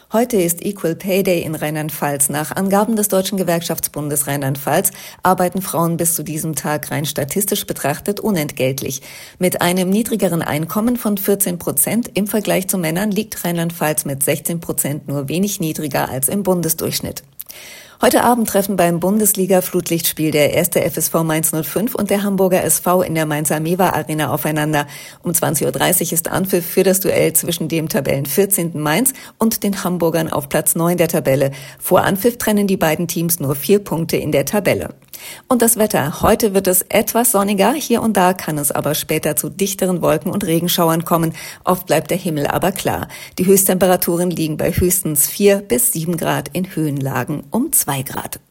Heute ist Equal Pay Day in Rheinland-Pfalz. Nach Angaben des Deutschen Gewerkschaftsbundes Rheinland-Pfalz arbeiten Frauen bis zu diesem Tag rein statistisch betrachtet unentgeltlich. Mit einem niedrigeren Einkommen von 14% im Vergleich zu Männern liegt Rheinland-Pfalz mit 16% nur wenig niedriger als im Bundesdurchschnitt. Heute Abend treffen beim Bundesliga-Flutlichtspiel der 1. FSV Mainz 05 und der Hamburger SV in der Mainzer Mewa Arena aufeinander. Um 20.30 Uhr ist Anpfiff für das Duell zwischen dem Tabellen 14. Mainz und den Hamburgern auf Platz 9 der Tabelle. Vor Anpfiff trennen die beiden Teams nur 4 Punkte in der Tabelle. Und das Wetter. Heute wird es etwas sonniger, hier und da kann es aber später zu dichteren Wolken und Regenschauern kommen. Oft bleibt der Himmel aber klar. Die Höchsttemperaturen liegen bei höchstens 4 bis 7 Grad, in Höhenlagen um 2 Grad.